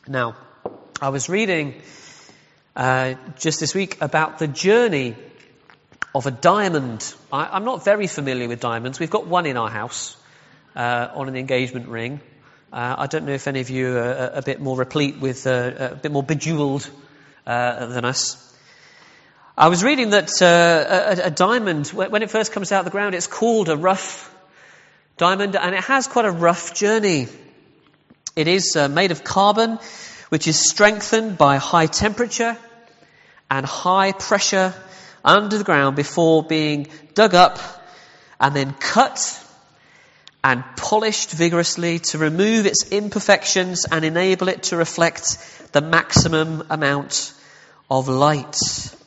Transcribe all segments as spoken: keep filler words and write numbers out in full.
Now, I was reading uh, just this week about the journey of a diamond. I, I'm not very familiar with diamonds. We've got one in our house uh, on an engagement ring. Uh, I don't know if any of you are a, a bit more replete with, uh, a bit more bejeweled uh, than us. I was reading that uh, a, a diamond, when it first comes out of the ground, it's called a rough diamond, and it has quite a rough journey. It is uh, made of carbon, which is strengthened by high temperature and high pressure under the ground before being dug up and then cut and polished vigorously to remove its imperfections and enable it to reflect the maximum amount of light.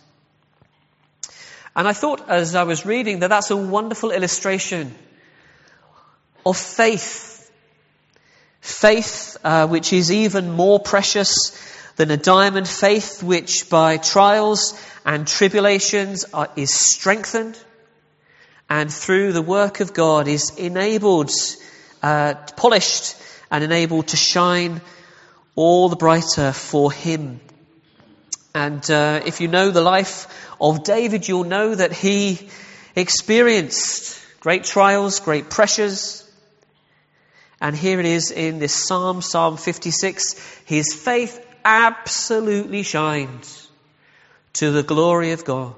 And I thought as I was reading that that's a wonderful illustration of faith. Faith uh, which is even more precious than a diamond. Faith which by trials and tribulations are, is strengthened and through the work of God is enabled, uh, polished and enabled to shine all the brighter for Him. And uh, if you know the life of David, you'll know that he experienced great trials, great pressures. And here it is in this Psalm, Psalm fifty-six, his faith absolutely shines to the glory of God.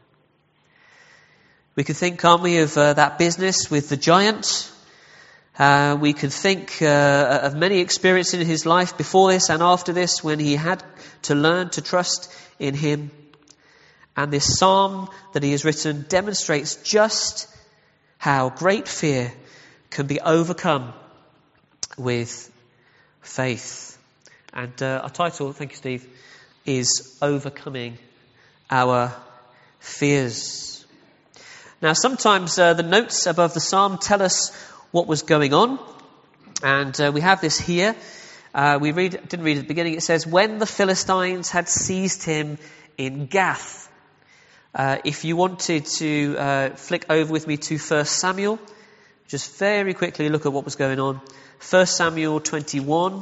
We could think, can't we, of uh, that business with the giant. Uh, we could think uh, of many experiences in his life before this and after this when he had to learn to trust in Him. And this psalm that he has written demonstrates just how great fear can be overcome with faith. And uh, our title, thank you Steve, is Overcoming Our Fears. Now sometimes uh, the notes above the psalm tell us what was going on, and uh, we have this here. Uh, we read, didn't read at the beginning. It says, when the Philistines had seized him in Gath. Uh, if you wanted to uh, flick over with me to First Samuel, just very quickly look at what was going on. First Samuel twenty-one,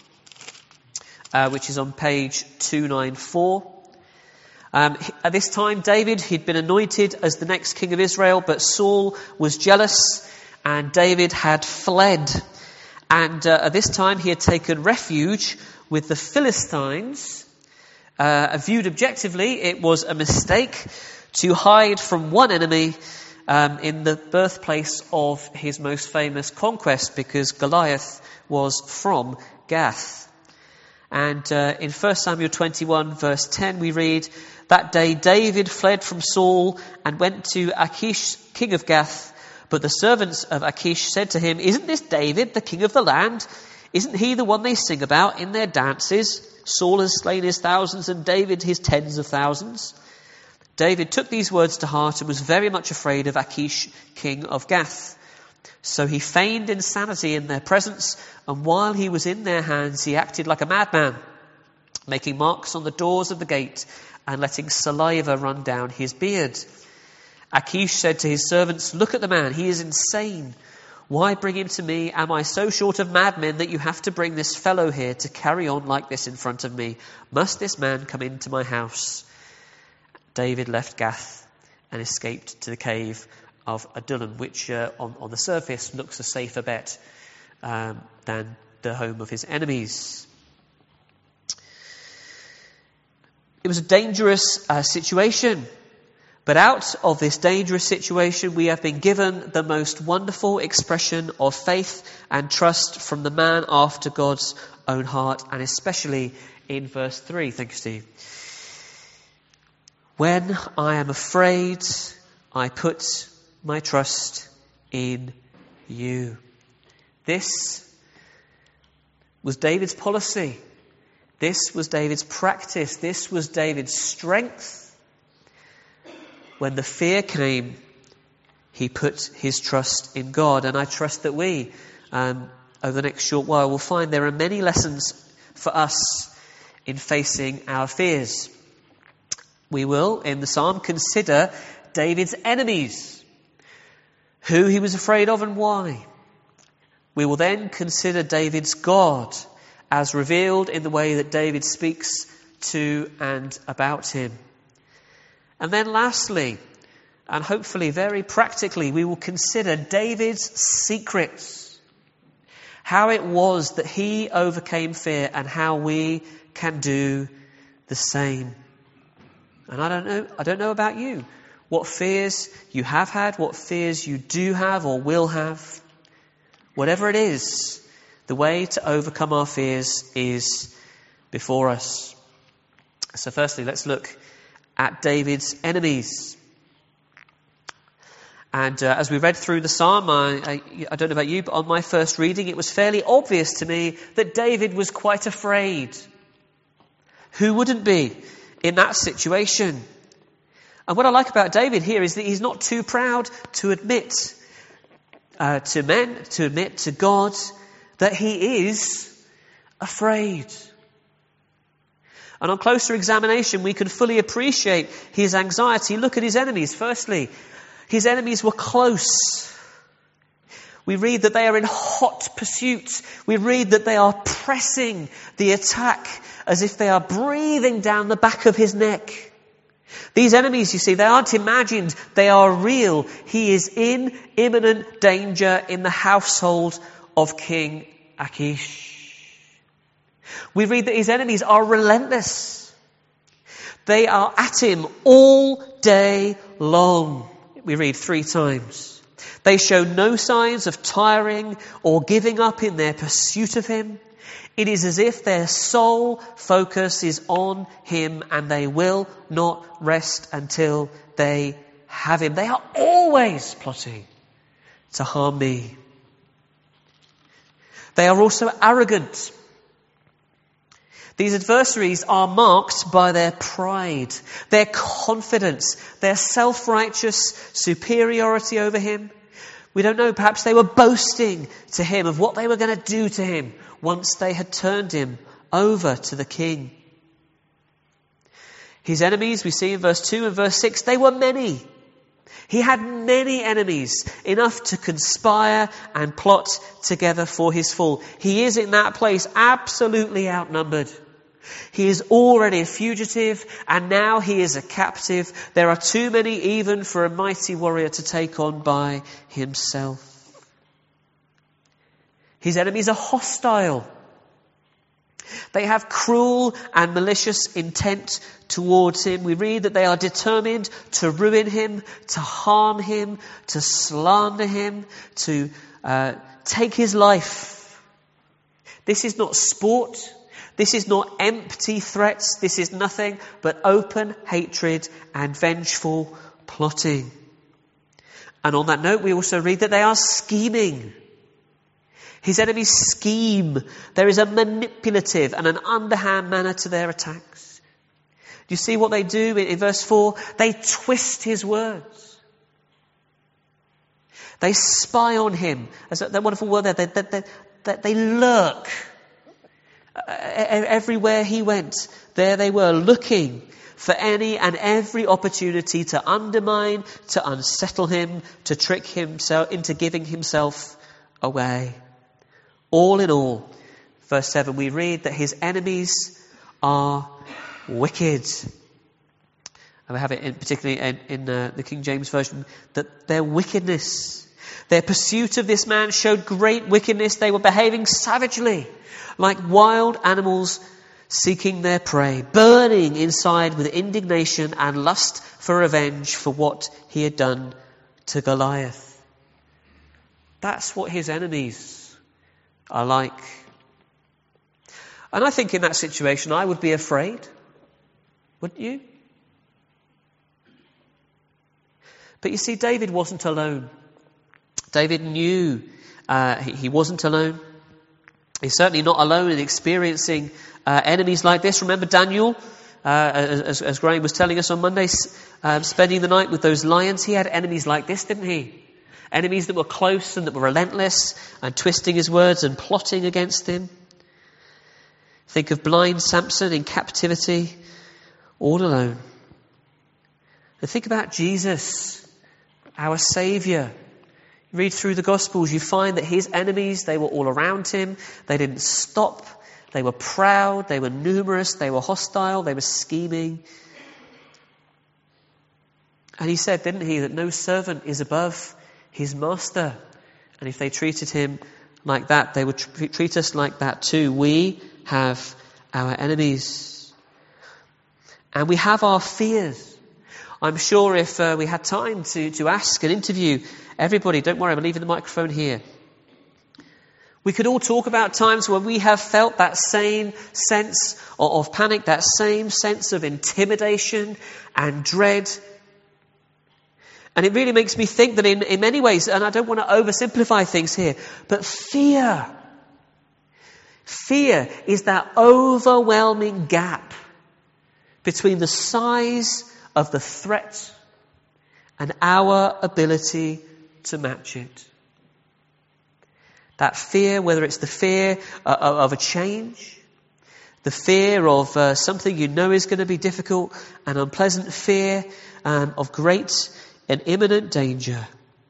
uh, which is on page two ninety-four. Um, at this time, David, he'd been anointed as the next king of Israel, but Saul was jealous and David had fled. And uh, at this time, he had taken refuge with the Philistines. Uh, viewed objectively, it was a mistake to hide from one enemy um, in the birthplace of his most famous conquest, because Goliath was from Gath. And uh, in First Samuel twenty-one, verse ten, we read, that day David fled from Saul and went to Achish, king of Gath. But the servants of Achish said to him, isn't this David, the king of the land? Isn't he the one they sing about in their dances? Saul has slain his thousands and David his tens of thousands. David took these words to heart and was very much afraid of Achish, king of Gath. So he feigned insanity in their presence, and while he was in their hands, he acted like a madman, making marks on the doors of the gate and letting saliva run down his beard. Achish said to his servants, look at the man, he is insane. Why bring him to me? Am I so short of madmen that you have to bring this fellow here to carry on like this in front of me? Must this man come into my house? David left Gath and escaped to the cave of Adullam, which uh, on, on the surface looks a safer bet um, than the home of his enemies. It was a dangerous uh, situation. But out of this dangerous situation, we have been given the most wonderful expression of faith and trust from the man after God's own heart, and especially in verse three. Thank you, Steve. When I am afraid, I put my trust in you. This was David's policy. This was David's practice. This was David's strength. When the fear came, he put his trust in God. And I trust that we, um, over the next short while, will find there are many lessons for us in facing our fears. We will, in the psalm, consider David's enemies, who he was afraid of and why. We will then consider David's God as revealed in the way that David speaks to and about him. And then lastly, and hopefully very practically, we will consider David's secrets. How it was that he overcame fear and how we can do the same. And I don't know, I don't know about you, what fears you have had, what fears you do have or will have. Whatever it is, the way to overcome our fears is before us. So firstly, let's look at David's enemies. And uh, as we read through the psalm, I, I, I don't know about you, but on my first reading, it was fairly obvious to me that David was quite afraid. Who wouldn't be in that situation? And what I like about David here is that he's not too proud to admit uh, to men, to admit to God that he is afraid. And on closer examination, we can fully appreciate his anxiety. Look at his enemies. Firstly, his enemies were close. We read that they are in hot pursuit. We read that they are pressing the attack as if they are breathing down the back of his neck. These enemies, you see, they aren't imagined. They are real. He is in imminent danger in the household of King Achish. We read that his enemies are relentless. They are at him all day long. We read three times. They show no signs of tiring or giving up in their pursuit of him. It is as if their sole focus is on him and they will not rest until they have him. They are always plotting to harm me. They are also arrogant. These adversaries are marked by their pride, their confidence, their self-righteous superiority over him. We don't know, perhaps they were boasting to him of what they were going to do to him once they had turned him over to the king. His enemies, we see in verse two and verse six, they were many. He had many enemies, enough to conspire and plot together for his fall. He is in that place absolutely outnumbered. He is already a fugitive and now he is a captive. There are too many even for a mighty warrior to take on by himself. His enemies are hostile. They have cruel and malicious intent towards him. We read that they are determined to ruin him, to harm him, to slander him, to uh, take his life. This is not sport. This is not empty threats. This is nothing but open hatred and vengeful plotting. And on that note, we also read that they are scheming. His enemies scheme. There is a manipulative and an underhand manner to their attacks. Do you see what they do in verse four? They twist his words. They spy on him. That's that wonderful word there. They, they, they, they lurk. Everywhere he went, there they were, looking for any and every opportunity to undermine, to unsettle him, to trick himself into giving himself away. All in all, verse seven, we read that his enemies are wicked. And we have it in, particularly in, in uh, the King James Version, that their wickedness, their pursuit of this man showed great wickedness. They were behaving savagely, like wild animals seeking their prey, burning inside with indignation and lust for revenge for what he had done to Goliath. That's what his enemies are like. And I think in that situation I would be afraid. Wouldn't you? But you see, David wasn't alone. David knew uh, he, he wasn't alone. He's certainly not alone in experiencing uh, enemies like this. Remember Daniel, uh, as, as Graham was telling us on Monday, uh, spending the night with those lions. He had enemies like this, didn't he? Enemies that were close and that were relentless and twisting his words and plotting against him. Think of blind Samson in captivity, all alone. And think about Jesus, our Saviour. Read through the Gospels, you find that his enemies, they were all around him. They didn't stop they were proud, they were numerous, they were hostile, they were scheming. And he said, didn't he, that no servant is above his master. And if they treated him like that, they would tr- treat us like that too. We have our enemies. And we have our fears. I'm sure if uh, we had time to, to ask and interview everybody, don't worry, I'm leaving the microphone here. We could all talk about times when we have felt that same sense of, of panic, that same sense of intimidation and dread. And it really makes me think that in, in many ways, and I don't want to oversimplify things here, but fear, fear is that overwhelming gap between the size of the threat and our ability to match it. That fear, whether it's the fear uh, of a change, the fear of uh, something you know is going to be difficult, an unpleasant fear um, of great and imminent danger,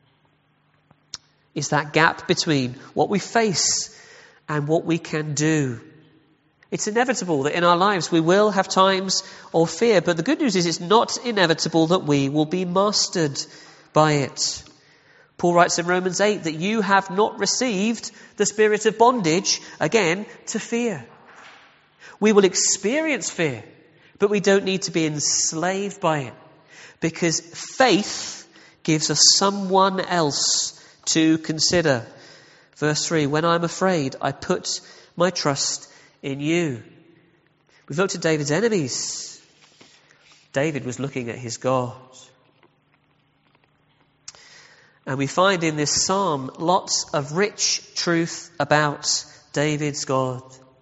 is that gap between what we face and what we can do. It's inevitable that in our lives we will have times of fear, but the good news is it's not inevitable that we will be mastered by it. Paul writes in Romans eight that you have not received the spirit of bondage, again, to fear. We will experience fear, but we don't need to be enslaved by it, because faith gives us someone else to consider. Verse three, when I'm afraid, I put my trust in you. We've looked at David's enemies. David was looking at his God. And we find in this psalm lots of rich truth about David's God.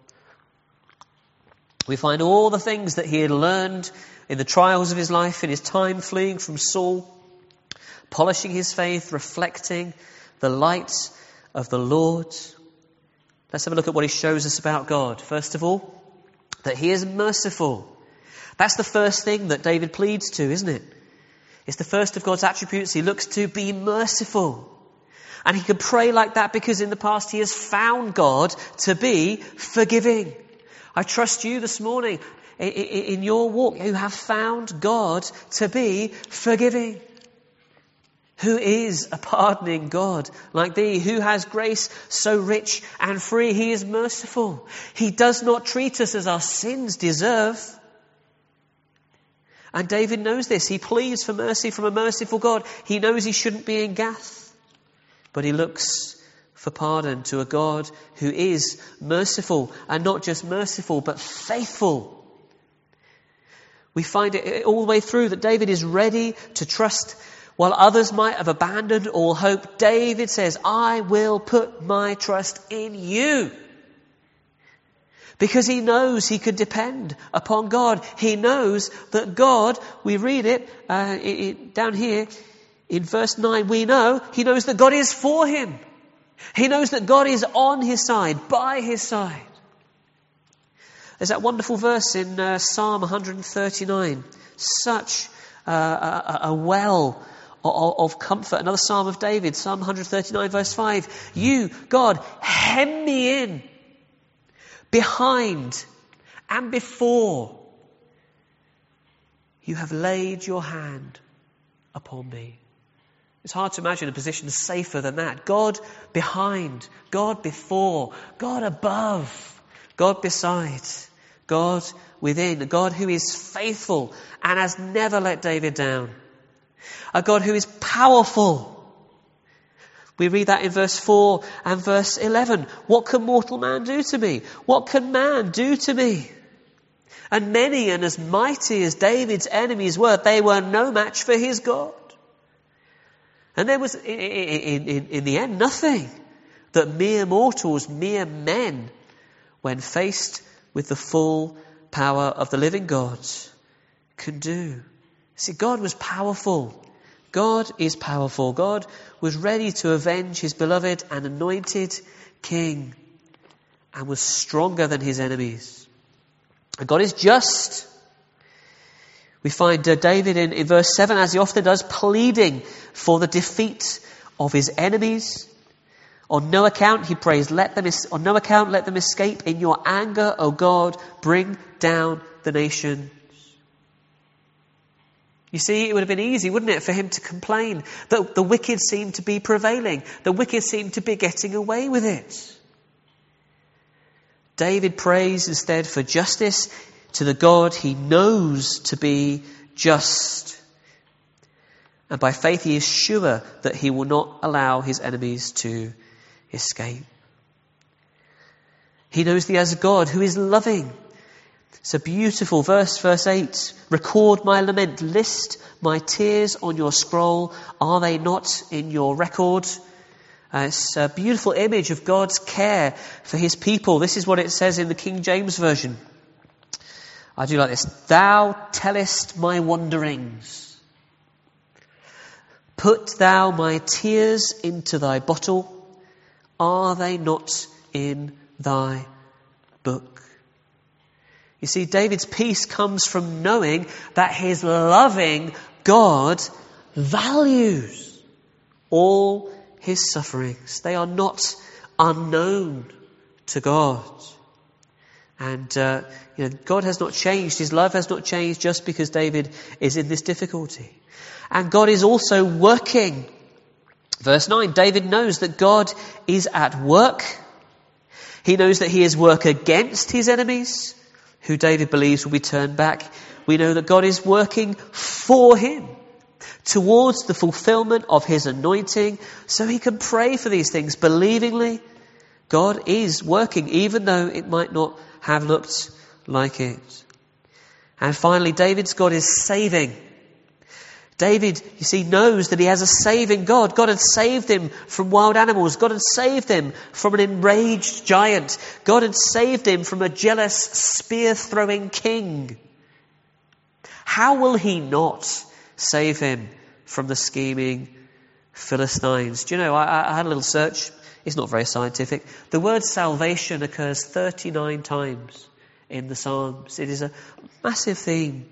We find all the things that he had learned in the trials of his life, in his time fleeing from Saul, polishing his faith, reflecting the light of the Lord. Let's have a look at what he shows us about God. First of all, that he is merciful. That's the first thing that David pleads to, isn't it? It's the first of God's attributes. He looks to be merciful. And he can pray like that because in the past he has found God to be forgiving. I trust you this morning in your walk, you have found God to be forgiving. Who is a pardoning God like thee, who has grace so rich and free? He is merciful. He does not treat us as our sins deserve. And David knows this. He pleads for mercy from a merciful God. He knows he shouldn't be in Gath, but he looks for pardon to a God who is merciful, and not just merciful, but faithful. We find it all the way through that David is ready to trust. While others might have abandoned all hope, David says, I will put my trust in you. Because he knows he could depend upon God. He knows that God, we read it, uh, it, it down here in verse nine, we know, he knows that God is for him. He knows that God is on his side, by his side. There's that wonderful verse in uh, Psalm one thirty-nine. Such uh, a, a well of, of comfort. Another Psalm of David, Psalm one thirty-nine verse five. You, God, hem me in, behind and before. You have laid your hand upon me. It's hard to imagine a position safer than that. God behind, God before, God above, God beside, God within. A God who is faithful and has never let David down. A God who is powerful. We read that in verse four and verse eleven. What can mortal man do to me? What can man do to me? And many and as mighty as David's enemies were, they were no match for his God. And there was, in, in, in the end, nothing that mere mortals, mere men, when faced with the full power of the living God, can do. See, God was powerful. God is powerful. God was ready to avenge his beloved and anointed king, and was stronger than his enemies. And God is just. We find uh, David in, in verse seven, as he often does, pleading for the defeat of his enemies. On no account, he prays, let them es- on no account let them escape. In your anger, O God, bring down the nation. You see, it would have been easy, wouldn't it, for him to complain that the wicked seemed to be prevailing. The wicked seemed to be getting away with it. David prays instead for justice to the God he knows to be just. And by faith he is sure that he will not allow his enemies to escape. He knows that he has a God who is loving. It's a beautiful verse, verse eight. Record my lament, list my tears on your scroll. Are they not in your record? Uh, it's a beautiful image of God's care for his people. This is what it says in the King James Version. I do like this. Thou tellest my wanderings. Put thou my tears into thy bottle. Are they not in thy book? You see, David's peace comes from knowing that his loving God values all his sufferings. They are not unknown to God. And uh, you know, God has not changed. His love has not changed just because David is in this difficulty. And God is also working. Verse nine, David knows that God is at work. He knows that he is work against his enemies, who David believes will be turned back. We know that God is working for him towards the fulfillment of his anointing, so he can pray for these things believingly. God is working, even though it might not have looked like it. And finally, David's God is saving. David, you see, knows that he has a saving God. God had saved him from wild animals. God had saved him from an enraged giant. God had saved him from a jealous, spear-throwing king. How will he not save him from the scheming Philistines? Do you know, I, I had a little search. It's not very scientific. The word salvation occurs thirty-nine times in the Psalms. It is a massive theme.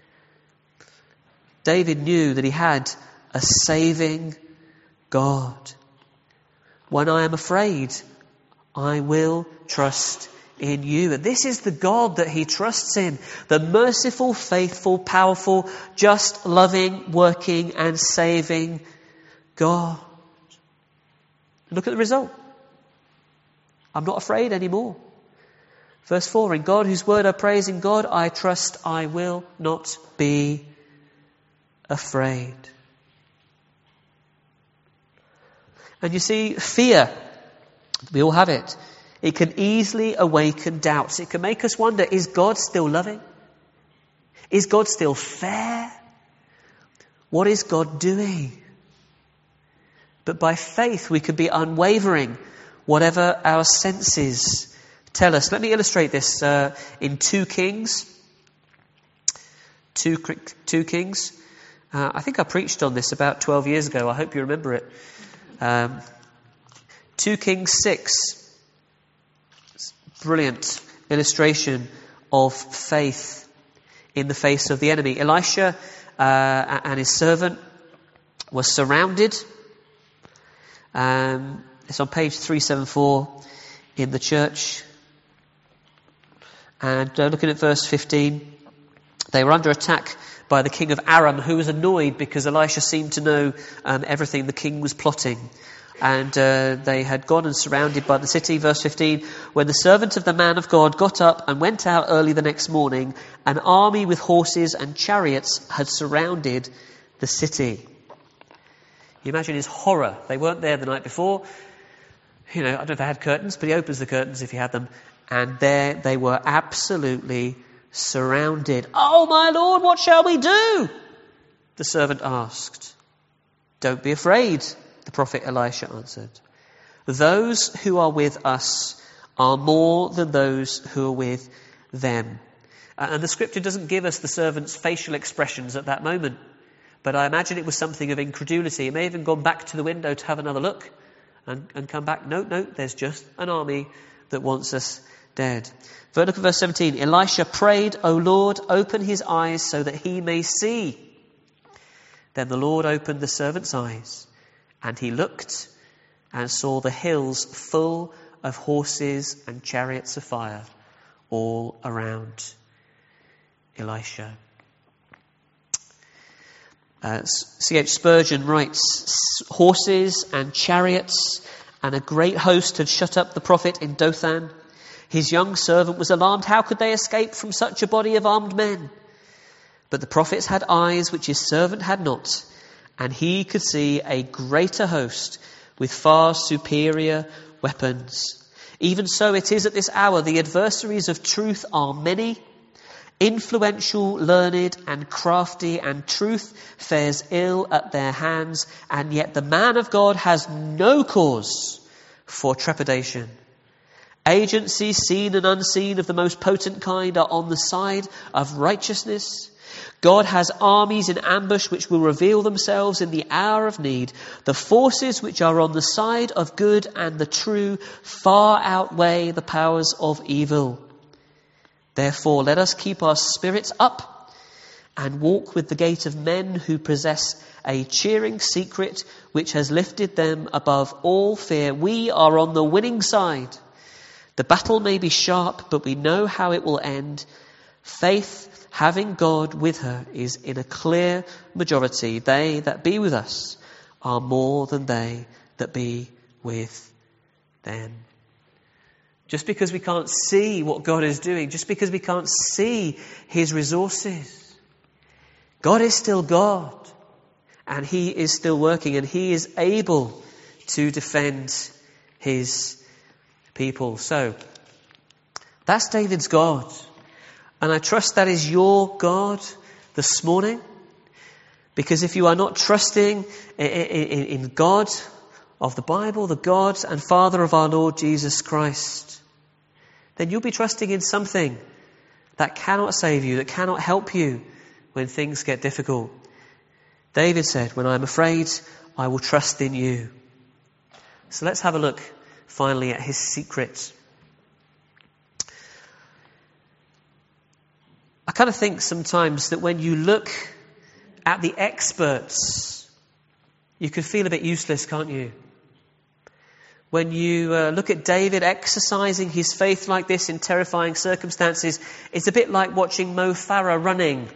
David knew that he had a saving God. When I am afraid, I will trust in you. And this is the God that he trusts in. The merciful, faithful, powerful, just, loving, working and saving God. Look at the result. I'm not afraid anymore. Verse four, in God whose word I praise, in God I trust, I will not be afraid. And you see, fear, we all have it. It can easily awaken doubts. It can make us wonder, is God still loving? Is God still fair? What is God doing? But by faith we can be unwavering, whatever our senses tell us. Let me illustrate this uh, in two Kings. Two, two Kings. Uh, I think I preached on this about twelve years ago. I hope you remember it. Um, two Kings six. Brilliant illustration of faith in the face of the enemy. Elisha uh, and his servant were surrounded. Um, it's on page three seventy-four in the church. And uh, looking at verse fifteen, they were under attack by the king of Aram, who was annoyed because Elisha seemed to know um, everything the king was plotting. And uh, they had gone and surrounded by the city. Verse fifteen, when the servant of the man of God got up and went out early the next morning, an army with horses and chariots had surrounded the city. You imagine his horror. They weren't there the night before. You know, I don't know if they had curtains, but he opens the curtains if he had them. And there they were absolutely surrounded. Oh, my Lord, what shall we do? The servant asked. Don't be afraid, the prophet Elisha answered. Those who are with us are more than those who are with them. And the scripture doesn't give us the servant's facial expressions at that moment. But I imagine it was something of incredulity. He may have even gone back to the window to have another look and, and come back. No, no, there's just an army that wants us dead. Look at verse seventeen. Elisha prayed, O Lord, open his eyes so that he may see. Then the Lord opened the servant's eyes, and he looked, and saw the hills full of horses and chariots of fire all around Elisha. Uh, C H Spurgeon writes, horses and chariots and a great host had shut up the prophet in Dothan. His young servant was alarmed. How could they escape from such a body of armed men? But the prophets had eyes which his servant had not, and he could see a greater host with far superior weapons. Even so it is at this hour. The adversaries of truth are many, influential, learned, and crafty, and truth fares ill at their hands, and yet the man of God has no cause for trepidation. Agencies seen and unseen of the most potent kind are on the side of righteousness. God has armies in ambush which will reveal themselves in the hour of need. The forces which are on the side of good and the true far outweigh the powers of evil. Therefore, let us keep our spirits up and walk with the gait of men who possess a cheering secret which has lifted them above all fear. We are on the winning side. The battle may be sharp, but we know how it will end. Faith, having God with her, is in a clear majority. They that be with us are more than they that be with them. Just because we can't see what God is doing, just because we can't see his resources, God is still God, and he is still working, and he is able to defend his people. So, that's David's God. And I trust that is your God this morning. Because if you are not trusting in, in, in God of the Bible, the God and Father of our Lord Jesus Christ, then you'll be trusting in something that cannot save you, that cannot help you when things get difficult. David said, when I'm afraid, I will trust in you. So let's have a look finally at his secret. I kind of think sometimes that when you look at the experts, you can feel a bit useless, can't you? When you uh, look at David exercising his faith like this in terrifying circumstances, it's a bit like watching Mo Farah running.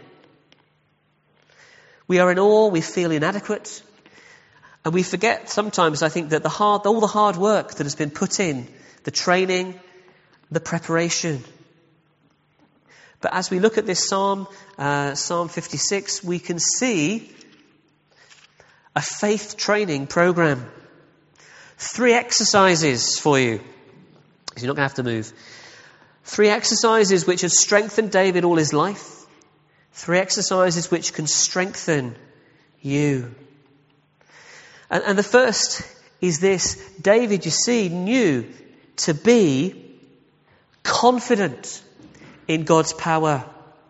We are in awe, we feel inadequate, and we forget sometimes, I think, that the hard, all the hard work that has been put in, the training, the preparation. But as we look at this psalm, uh, Psalm fifty-six, we can see a faith training program. Three exercises for you. You're not going to have to move. Three exercises which have strengthened David all his life. Three exercises which can strengthen you. And, and the first is this. David, you see, knew to be confident in God's power.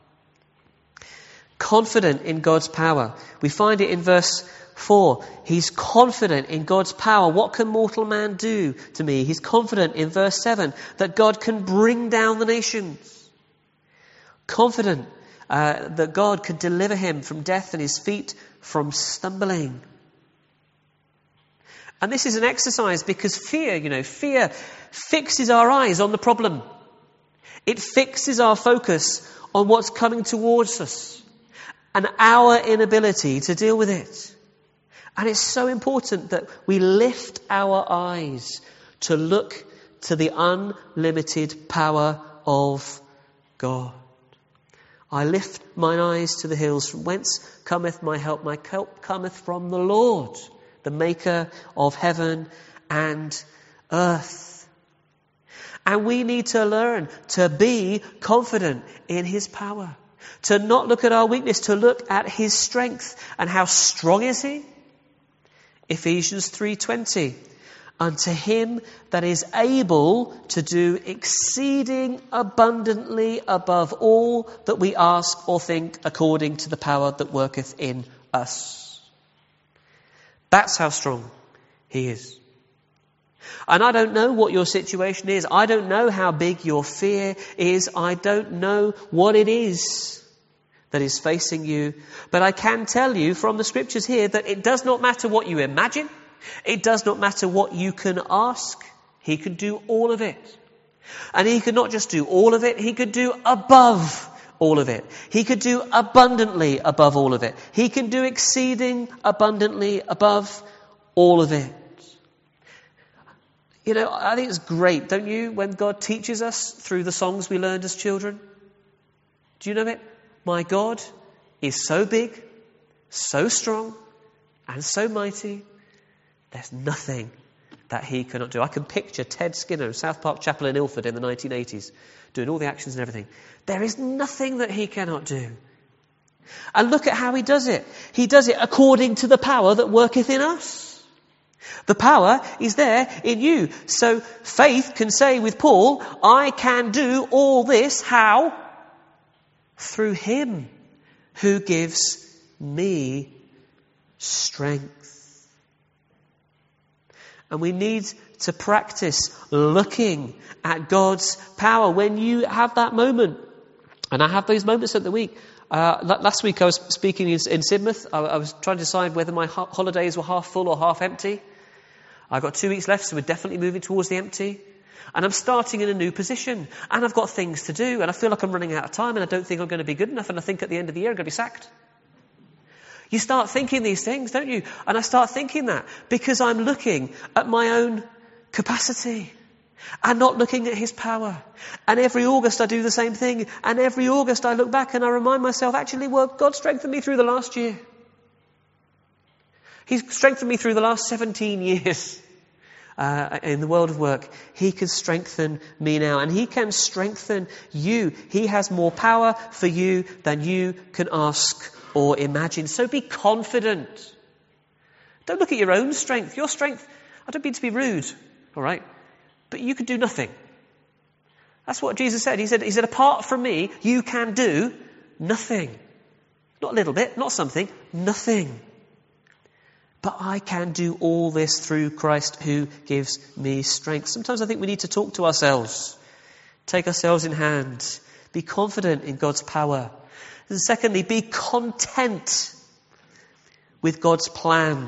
Confident in God's power. We find it in verse four. He's confident in God's power. What can mortal man do to me? He's confident in verse seven that God can bring down the nations. Confident uh, that God could deliver him from death and his feet from stumbling. And this is an exercise because fear, you know, fear fixes our eyes on the problem. It fixes our focus on what's coming towards us and our inability to deal with it. And it's so important that we lift our eyes to look to the unlimited power of God. I lift mine eyes to the hills. From whence cometh my help? My help cometh from the Lord, the maker of heaven and earth. And we need to learn to be confident in his power. To not look at our weakness, to look at his strength. And how strong is he? Ephesians three twenty. Unto him that is able to do exceeding abundantly above all that we ask or think, according to the power that worketh in us. That's how strong he is. And I don't know what your situation is. I don't know how big your fear is. I don't know what it is that is facing you. But I can tell you from the scriptures here that it does not matter what you imagine. It does not matter what you can ask. He can do all of it. And he could not just do all of it, he could do above all of it. He could do abundantly above all of it. He can do exceeding abundantly above all of it. You know, I think it's great, don't you, when God teaches us through the songs we learned as children? Do you know it? My God is so big, so strong, and so mighty, there's nothing that he cannot do. I can picture Ted Skinner of South Park Chapel in Ilford in the nineteen eighties, doing all the actions and everything. There is nothing that he cannot do. And look at how he does it. He does it according to the power that worketh in us. The power is there in you. So faith can say with Paul, I can do all this. How? Through him who gives me strength. And we need to practice looking at God's power when you have that moment. And I have those moments at the week. Uh, last week I was speaking in, in Sidmouth. I, I was trying to decide whether my ho- holidays were half full or half empty. I've got two weeks left, so we're definitely moving towards the empty. And I'm starting in a new position. And I've got things to do. And I feel like I'm running out of time. And I don't think I'm going to be good enough. And I think at the end of the year I'm going to be sacked. You start thinking these things, don't you? And I start thinking that because I'm looking at my own capacity and not looking at his power. And every August I do the same thing. And every August I look back and I remind myself, actually, well, God strengthened me through the last year. He's strengthened me through the last seventeen years uh, in the world of work. He can strengthen me now. And he can strengthen you. He has more power for you than you can ask or imagine. So be confident. Don't look at your own strength. Your strength, I don't mean to be rude, all right? But you can do nothing. That's what Jesus said. He said, he said, apart from me, you can do nothing. Not a little bit, not something, nothing. But I can do all this through Christ who gives me strength. Sometimes I think we need to talk to ourselves. Take ourselves in hand. Be confident in God's power. And secondly, be content with God's plan.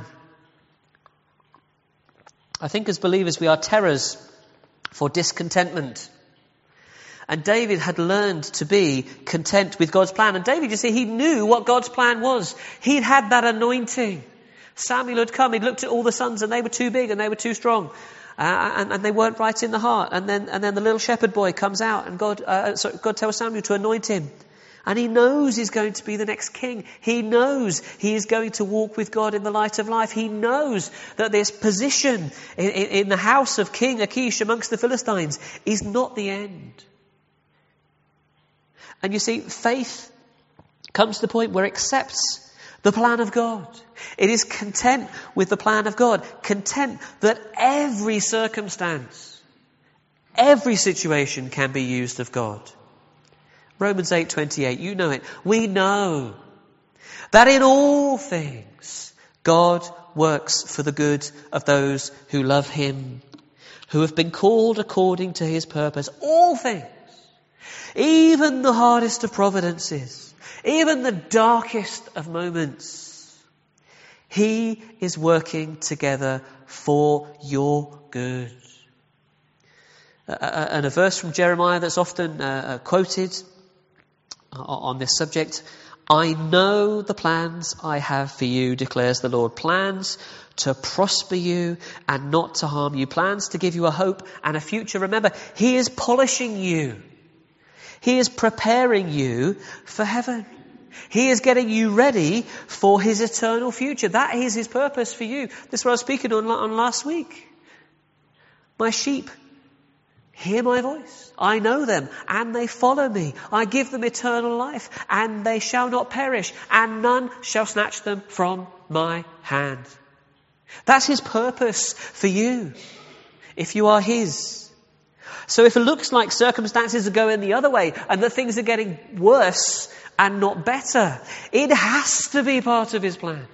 I think as believers we are terrors for discontentment. And David had learned to be content with God's plan. And David, you see, he knew what God's plan was. He'd had that anointing. Samuel had come, he'd looked at all the sons and they were too big and they were too strong. Uh, and, and they weren't right in the heart. And then and then the little shepherd boy comes out and God, uh, sorry, God tells Samuel to anoint him. And he knows he's going to be the next king. He knows he is going to walk with God in the light of life. He knows that this position in, in, in the house of King Achish amongst the Philistines is not the end. And you see, faith comes to the point where it accepts the plan of God. It is content with the plan of God. Content that every circumstance, every situation can be used of God. Romans eight twenty-eight, you know it. We know that in all things God works for the good of those who love him, who have been called according to his purpose. All things, even the hardest of providences, even the darkest of moments, he is working together for your good. Uh, and a verse from Jeremiah that's often uh, quoted on this subject, I know the plans I have for you, declares the Lord. Plans to prosper you and not to harm you. Plans to give you a hope and a future. Remember, he is polishing you. He is preparing you for heaven. He is getting you ready for his eternal future. That is his purpose for you. This is what I was speaking on, on last week. My sheep hear my voice. I know them and they follow me. I give them eternal life and they shall not perish and none shall snatch them from my hand. That's his purpose for you if you are his. So if it looks like circumstances are going the other way and that things are getting worse and not better, it has to be part of his plan.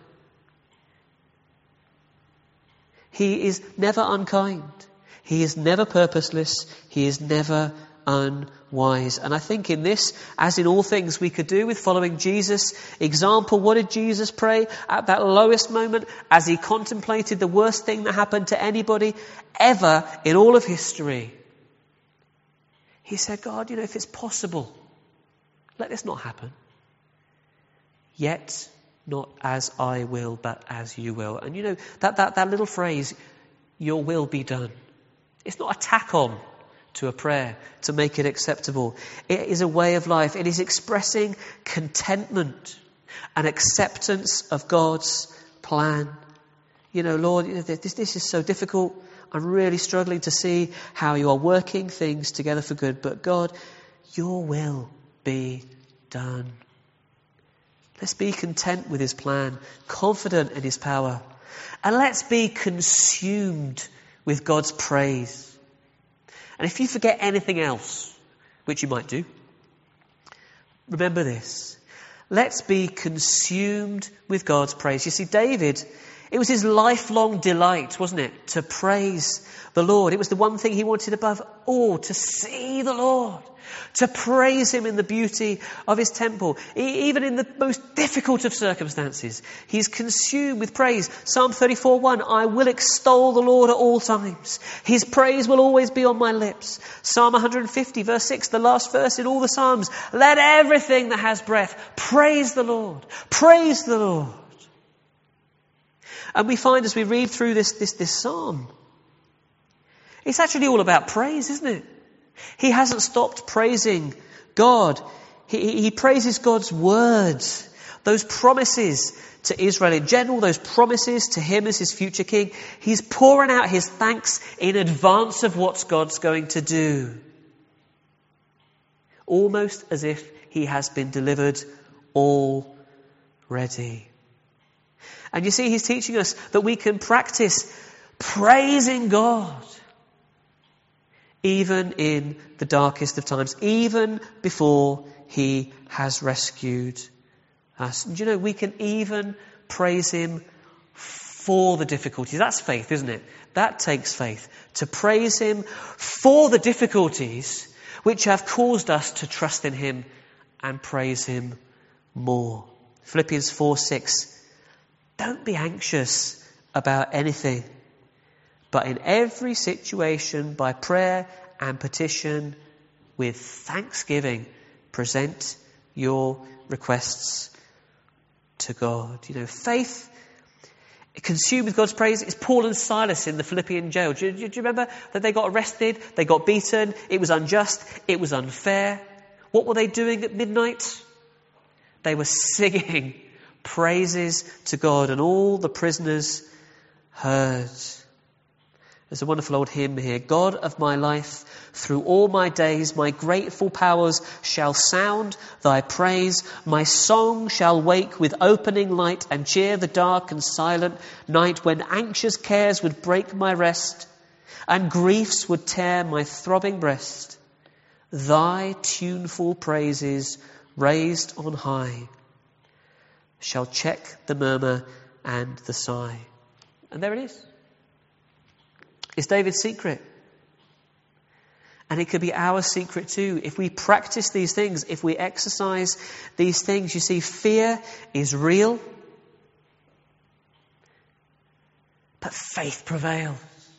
He is never unkind. He is never purposeless. He is never unwise. And I think in this, as in all things we could do with following Jesus' example, what did Jesus pray at that lowest moment as he contemplated the worst thing that happened to anybody ever in all of history? He said, God, you know, if it's possible, let this not happen. Yet not as I will, but as you will. And you know, that, that, that little phrase, your will be done. It's not a tack on to a prayer to make it acceptable. It is a way of life. It is expressing contentment and acceptance of God's plan. You know, Lord, you know, this, this is so difficult. I'm really struggling to see how you are working things together for good. But God, your will be done. Let's be content with his plan, confident in his power. And let's be consumed with God's praise. And if you forget anything else, which you might do, remember this. Let's be consumed with God's praise. You see, David, it was his lifelong delight, wasn't it, to praise the Lord. It was the one thing he wanted above all, to see the Lord, to praise him in the beauty of his temple. Even in the most difficult of circumstances, he's consumed with praise. Psalm thirty-four one, I will extol the Lord at all times. His praise will always be on my lips. Psalm one fifty verse six, the last verse in all the Psalms, let everything that has breath praise the Lord. Praise the Lord. And we find as we read through this, this, this psalm, it's actually all about praise, isn't it? He hasn't stopped praising God. He, he praises God's words, those promises to Israel in general, those promises to him as his future king. He's pouring out his thanks in advance of what God's going to do. Almost as if he has been delivered already. And you see, he's teaching us that we can practice praising God even in the darkest of times, even before he has rescued us. And you know, we can even praise him for the difficulties. That's faith, isn't it? That takes faith. To praise him for the difficulties which have caused us to trust in him and praise him more. Philippians four six. Don't be anxious about anything, but in every situation, by prayer and petition, with thanksgiving, present your requests to God. You know, faith consumed with God's praise is Paul and Silas in the Philippian jail. Do you, do you remember that they got arrested? They got beaten. It was unjust. It was unfair. What were they doing at midnight? They were singing praises to God, and all the prisoners heard. There's a wonderful old hymn here. God of my life, through all my days, my grateful powers shall sound thy praise. My song shall wake with opening light and cheer the dark and silent night, when anxious cares would break my rest and griefs would tear my throbbing breast. Thy tuneful praises raised on high shall check the murmur and the sigh. And there it is. It's David's secret. And it could be our secret too. If we practice these things, if we exercise these things, you see, fear is real, but faith prevails.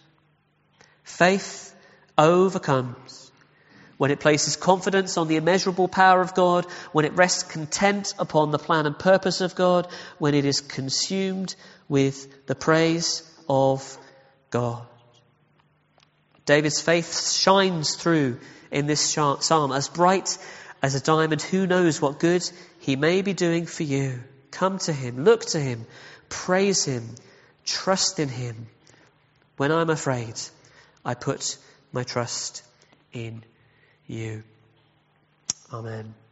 Faith overcomes. When it places confidence on the immeasurable power of God, when it rests content upon the plan and purpose of God, when it is consumed with the praise of God. David's faith shines through in this psalm as bright as a diamond. Who knows what good he may be doing for you? Come to him, look to him, praise him, trust in him. When I'm afraid, I put my trust in you. Amen.